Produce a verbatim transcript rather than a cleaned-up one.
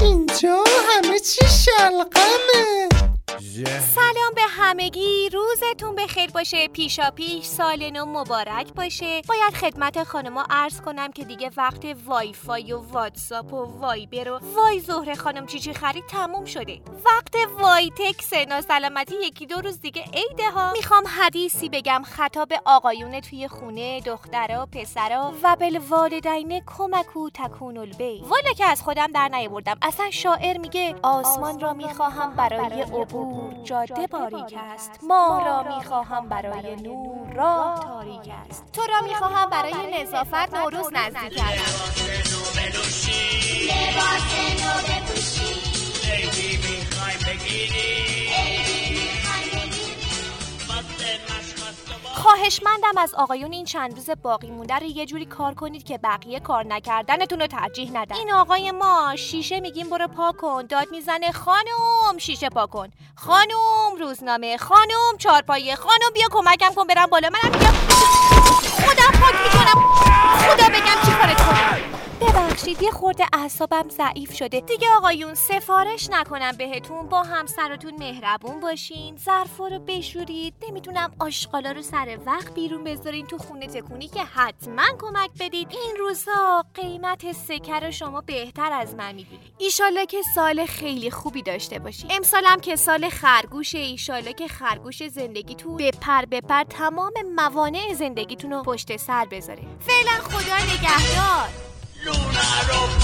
اینجا همه چی شلقمه. سلام به همگی، روزتون بخیر باشه، پیشا پیش سال نو مبارک باشه. باید خدمت خانما عرض کنم که دیگه وقت وای فای و واتساپ و وایبر و وای زهره خانم چی چی خرید تموم شده. وقت وای تکس ناسلامتی یکی دو روز دیگه عیده ها. میخوام حدیثی بگم خطاب آقایون توی خونه، دخترا، پسرا و بالوالدین کمکو تکون البی. والا که از خودم در نیاوردم. اصلا شاعر میگه آسمان را میخواهم برای عبور جاده باریک است، ماه را میخواهم برای نور راه تاریک است، تو را میخواهم برای نظافت نوروز نزدیک است. لباس نو بپوشی، عیدی میخوای بگیری، عیدی میخوای بگیری. خواهشمندم از آقایون این چند روز باقی مونده رو یه جوری کار کنید که بقیه کار نکردنتون رو ترجیح ندن. این آقای ما شیشه میگیم برو پاک کن، داد میزنه خانم شیشه پاک کن، خانم روزنامه، خانم چارپایه، خانم بیا کمکم کن برم بالا. منم میگم خودم پاک میکنم، خدا بگم چی کارت کنم. ببخشید یه خورده اعصابم ضعیف شده دیگه. آقایون سفارش نکنم بهتون با همسراتون مهربون باشین، ظرفا رو بشورید، نمیدونم آشغالا رو سر وقت بیرون بذارین تو خونه تکونی که حتما کمک بدید. این روزا قیمت سکه رو شما بهتر از من میدونید. ایشالله که سال خیلی خوبی داشته باشید. امسالم که سال خرگوشه، ایشالله که خرگوش زندگیتون بپر بپر تمام موانع زندگیتون رو پشت سر بذاره. فعلا خدا نگهدار. Luna